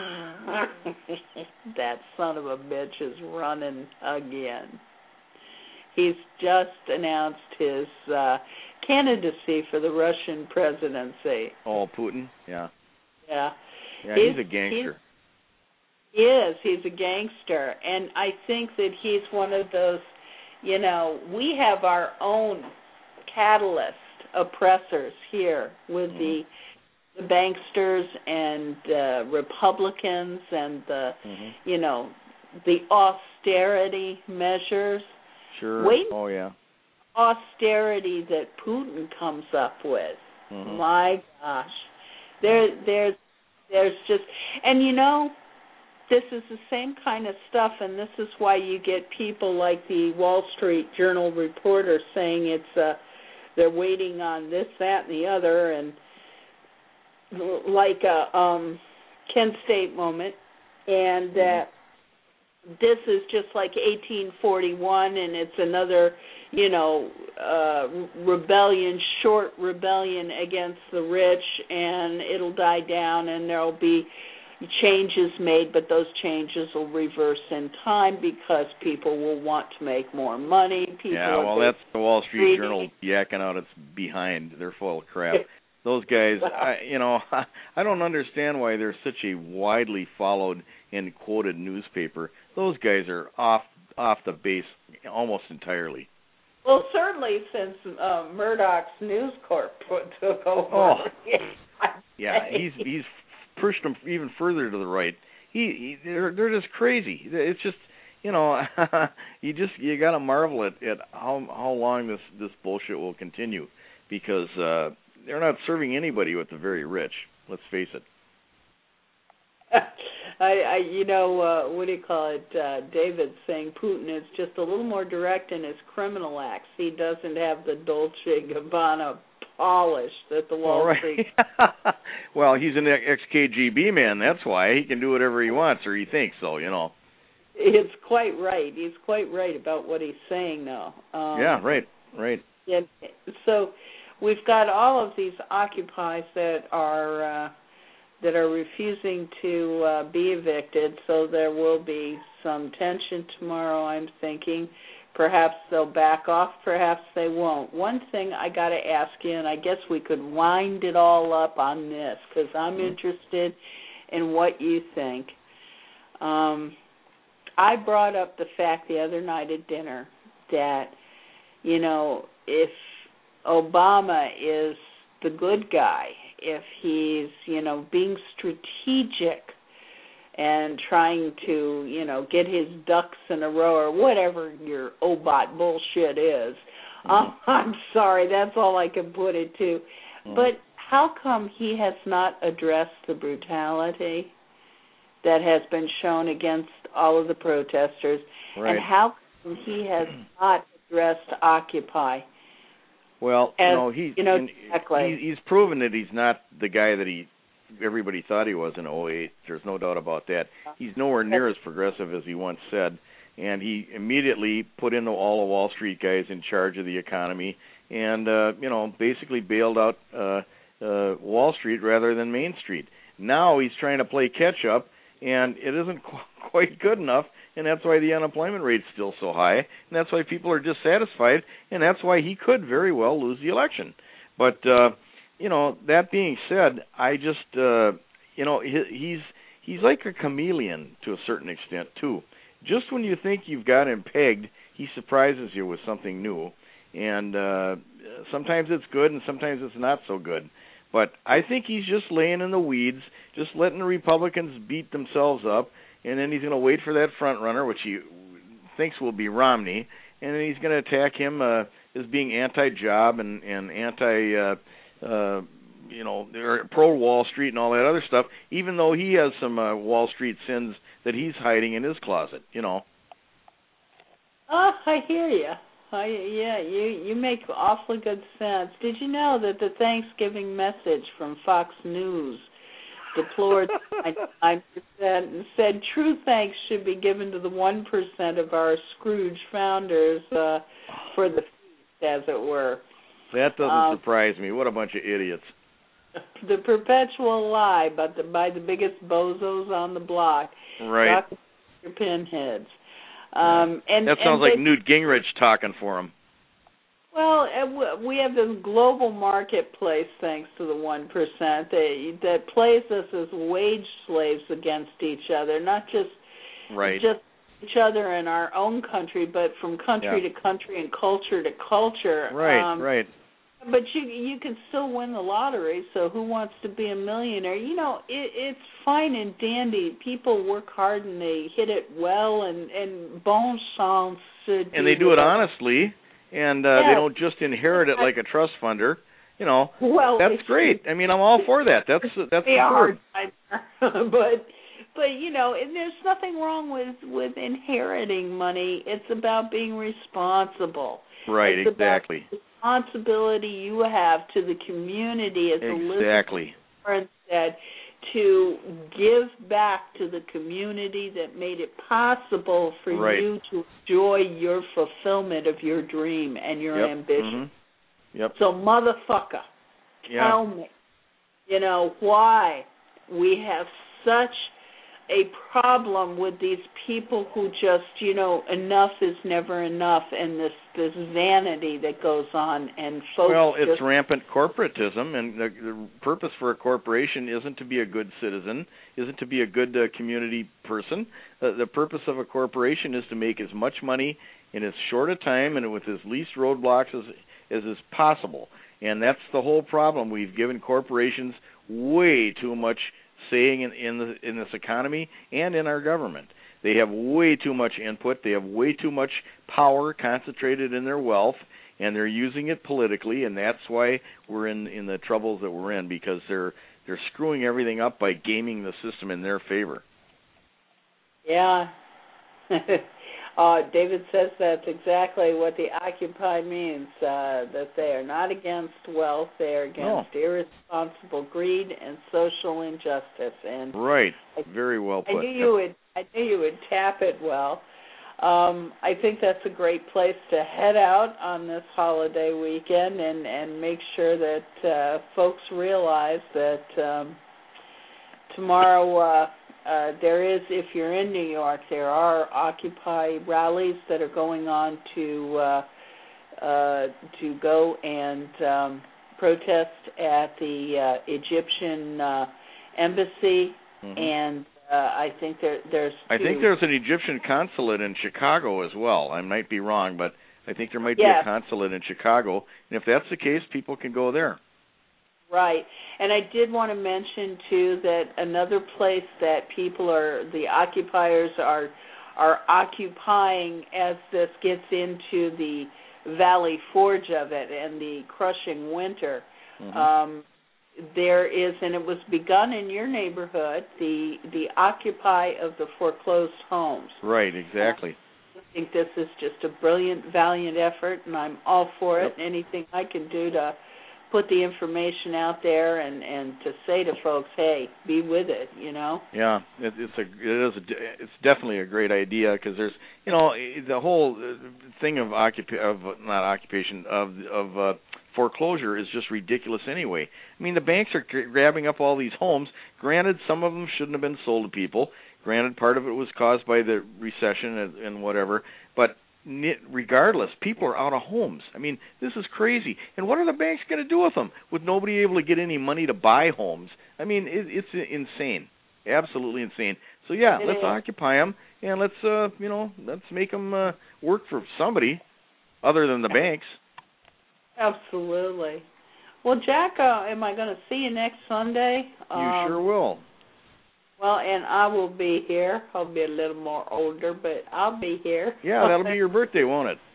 That son of a bitch is running again. He's just announced his uh, candidacy for the Russian presidency. Oh, Putin? Yeah. Yeah. Yeah, he's, he's a gangster. He's, he is. He's a gangster. And I think that he's one of those, you know, we have our own catalyst oppressors here with mm-hmm. the the banksters and uh, Republicans and the, mm-hmm. you know, the austerity measures. Sure. Wait, oh, yeah. Austerity that Putin comes up with. Mm-hmm. My gosh. There, there's, there's just, and you know, this is the same kind of stuff, and this is why you get people like the Wall Street Journal reporter saying it's, uh, they're waiting on this, that, and the other, and like a um, Kent State moment, and that mm-hmm. this is just like eighteen forty-one, and it's another, you know, uh, rebellion, short rebellion against the rich, and it'll die down, and there'll be changes made, but those changes will reverse in time because people will want to make more money. People yeah, well, that's the Wall Street Journal yakking out its behind. They're full of crap. Those guys, I, you know, I don't understand why they're such a widely followed and quoted newspaper. Those guys are off off the base almost entirely. Well, certainly since uh, Murdoch's News Corp took over. Oh, yeah, he's he's pushed them even further to the right. He, he they're they're just crazy. It's just, you know, you just you got to marvel at, at how how long this this bullshit will continue, because uh, they're not serving anybody with the very rich. Let's face it. I, I, you know, uh, what do you call it? Uh, David saying Putin is just a little more direct in his criminal acts. He doesn't have the Dolce Gabbana polish that the Wall oh, right. Street. Well, he's an ex-K G B man. That's why he can do whatever he wants, or he thinks so. You know. It's quite right. He's quite right about what he's saying, though. Um, yeah, right, right. Yeah. So we've got all of these occupies that are. Uh, that are refusing to uh, be evicted, so there will be some tension tomorrow, I'm thinking. Perhaps they'll back off, perhaps they won't. One thing I got to ask you, and I guess we could wind it all up on this, because I'm mm-hmm. interested in what you think. Um, I brought up the fact the other night at dinner that, you know, if Obama is the good guy, if he's, you know, being strategic and trying to, you know, get his ducks in a row or whatever your Obot bullshit is. Mm-hmm. Um, I'm sorry, that's all I can put it to. Mm-hmm. But how come he has not addressed the brutality that has been shown against all of the protesters? Right. And how come he has not addressed Occupy? Well, As, you know, he's, you know exactly. he, he's proven that he's not the guy that he everybody thought he was in oh eight. There's no doubt about that. He's nowhere near as progressive as he once said, and he immediately put in all the Wall Street guys in charge of the economy and, uh, you know, basically bailed out uh, uh, Wall Street rather than Main Street. Now he's trying to play catch-up, and it isn't qu- quite good enough, and that's why the unemployment rate's still so high, and that's why people are dissatisfied, and that's why he could very well lose the election. But, uh, you know, that being said, I just, uh, you know, he, he's he's like a chameleon to a certain extent, too. Just when you think you've got him pegged, he surprises you with something new, and uh, sometimes it's good and sometimes it's not so good. But I think he's just laying in the weeds, just letting the Republicans beat themselves up, and then he's going to wait for that front runner, which he thinks will be Romney, and then he's going to attack him uh, as being anti-job and, and anti, uh, uh, you know, pro-Wall Street and all that other stuff, even though he has some uh, Wall Street sins that he's hiding in his closet, you know. Oh, I hear you. I, yeah, you, you make awfully good sense. Did you know that the Thanksgiving message from Fox News deplored ninety-nine percent and said true thanks should be given to the one percent of our Scrooge founders uh, for the feast, as it were. That doesn't um, surprise me. What a bunch of idiots. The perpetual lie by the, by the biggest bozos on the block. Right. Your pinheads. Um, and, that sounds and like they, Newt Gingrich talking for him. Well, we have this global marketplace, thanks to the one percent, that, that plays us as wage slaves against each other, not just right. just each other in our own country, but from country yeah. to country and culture to culture. Right, um, right. But you you can still win the lottery, so who wants to be a millionaire? You know, it, it's fine and dandy. People work hard and they hit it well, and, and bon chance. And they do it honestly. And uh, yeah. they don't just inherit it like a trust funder. You know, well, that's great. I mean, I'm all for that. That's that's they hard. but but you know, and there's nothing wrong with, with inheriting money. It's about being responsible. Right. It's exactly. About the responsibility you have to the community as exactly. a living Warren said, to give back to the community that made it possible for right. you to enjoy your fulfillment of your dream and your yep. ambition. Mm-hmm. Yep. So, motherfucker, yeah. tell me, you know, why we have such a problem with these people who just, you know, enough is never enough, and this this vanity that goes on, and folks. Well, it's just, rampant corporatism, and the, the purpose for a corporation isn't to be a good citizen, isn't to be a good uh, community person. Uh, the purpose of a corporation is to make as much money in as short a time and with as least roadblocks as as is possible. And that's the whole problem. We've given corporations way too much saying in, in, the, in this economy and in our government. They have way too much input. They have way too much power concentrated in their wealth, and they're using it politically, and that's why we're in, in the troubles that we're in, because they're they're screwing everything up by gaming the system in their favor. Yeah. uh, David says that's exactly what the Occupy means, uh, that they are not against wealth, they are against no. irresponsible greed and social injustice. And right, very well put. I knew you would. I knew you would tap it well. Um, I think that's a great place to head out on this holiday weekend and, and make sure that uh, folks realize that um, tomorrow. Uh, Uh, there is, if you're in New York, there are Occupy rallies that are going on to uh, uh, to go and um, protest at the uh, Egyptian uh, embassy, mm-hmm. and uh, I think there there's. Two. I think there's an Egyptian consulate in Chicago as well. I might be wrong, but I think there might yes. be a consulate in Chicago, and if that's the case, people can go there. Right. And I did want to mention, too, that another place that people are, the occupiers are are occupying as this gets into the Valley Forge of it and the crushing winter, mm-hmm. um, there is, and it was begun in your neighborhood, the, the Occupy of the foreclosed homes. Right, exactly. I think this is just a brilliant, valiant effort, and I'm all for it. Yep. Anything I can do to put the information out there and, and to say to folks, hey, be with it, you know? Yeah, it, it's a it is a, it's definitely a great idea, because there's, you know, the whole thing of occup of not occupation of of uh, foreclosure is just ridiculous anyway. I mean, the banks are grabbing up all these homes. Granted, some of them shouldn't have been sold to people. Granted, part of it was caused by the recession and, and whatever, but regardless, people are out of homes. I mean, this is crazy. And what are the banks going to do with them, with nobody able to get any money to buy homes? I mean, it, it's insane, absolutely insane. So yeah, it let's is. occupy them, and let's uh, you know, let's make them uh, work for somebody other than the banks. Absolutely. Well, Jack, uh, am I going to see you next Sunday? You um, sure will. Well, and I will be here. I'll be a little more older, but I'll be here. Yeah, that'll be your birthday, won't it?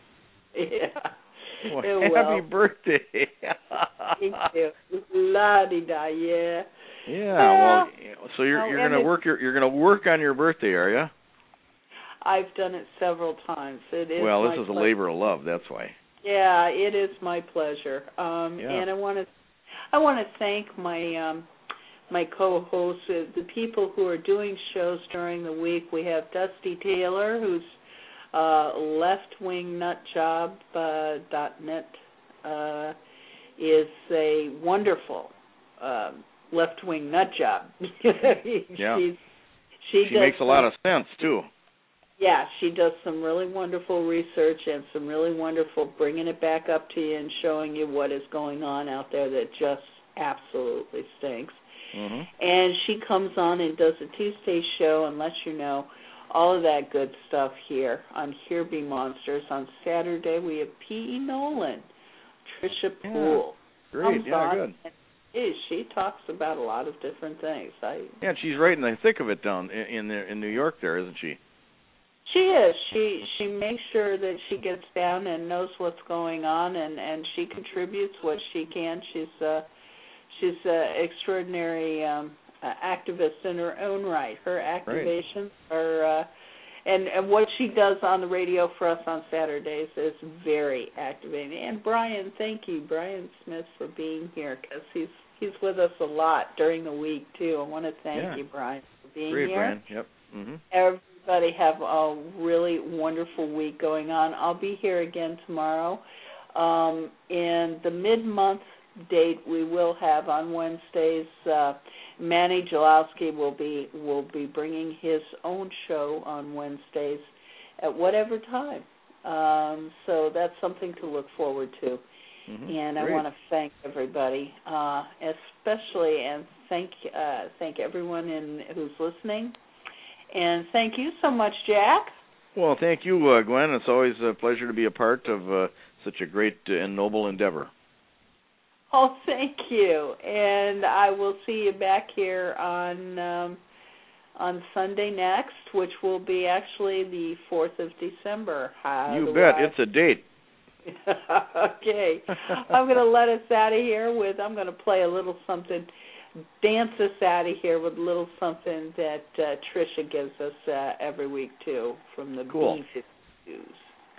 Yeah. Well, it happy will. birthday. Thank you. La-di-da, yeah. Yeah, well, well, so you're no, you're going to work your you're going to work on your birthday, are you? I've done it several times. It is Well, this my is a pleasure. labor of love, that's why. Yeah, it is my pleasure. Um, yeah. And I want to I want to thank my um, my co-hosts, uh, the people who are doing shows during the week. We have Dusty Taylor, who's uh, leftwingnutjob dot net, uh, is a wonderful uh, left-wing nut job. yeah. She's, she she does makes a lot of sense, too. Yeah, she does some really wonderful research and some really wonderful bringing it back up to you and showing you what is going on out there that just absolutely stinks. Mm-hmm. And she comes on and does a Tuesday show and lets you know all of that good stuff here on Here Be Monsters. On Saturday, we have P E. Nolan, Tricia Poole. Yeah, great, comes yeah, on, good. And she talks about a lot of different things. I, yeah, she's right in the thick of it down in in, there, in New York there, isn't she? She is. She she makes sure that she gets down and knows what's going on, and, and she contributes what she can. She's uh, she's an extraordinary um, uh, activist in her own right. Her activations right. are, uh, and, and what she does on the radio for us on Saturdays is very activating. And Brian, thank you, Brian Smith, for being here, because he's he's with us a lot during the week too. I want to thank yeah. you, Brian, for being Great, here. Brian. Yep. Mm-hmm. Everybody have a really wonderful week going on. I'll be here again tomorrow. Um, in the mid-month date we will have on Wednesdays, uh, Manny Jalowski will be will be bringing his own show on Wednesdays at whatever time. Um, so that's something to look forward to. Mm-hmm. And I Great. want to thank everybody, uh, especially and thank uh, thank everyone in, who's listening. And thank you so much, Jack. Well, thank you, uh, Gwen. It's always a pleasure to be a part of uh, such a great uh, and noble endeavor. Oh, thank you. And I will see you back here on um, on Sunday next, which will be actually the fourth of December. How you do bet. I... It's a date. Okay. I'm going to let us out of here with, I'm going to play a little something, dance us out of here with a little something that uh, Tricia gives us uh, every week, too, from the Cool. B fifty-twos.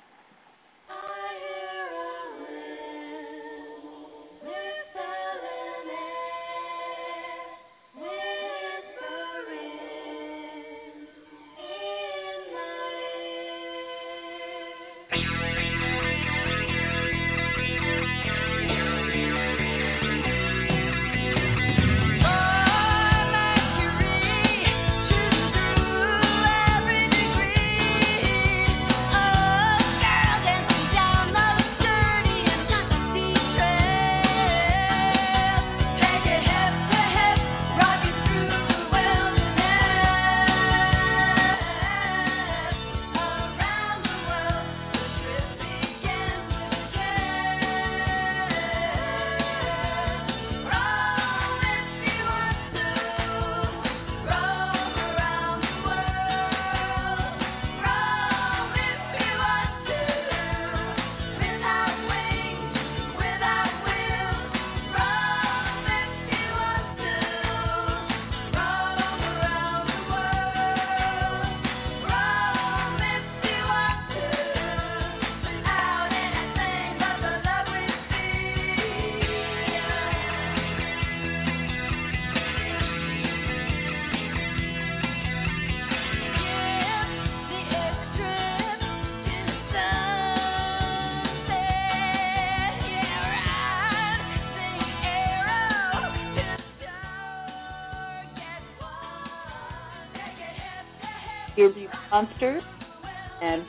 Here Be Monsters and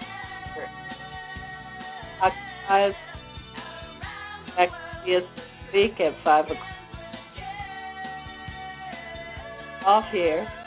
occupies next week at five o'clock. Off here.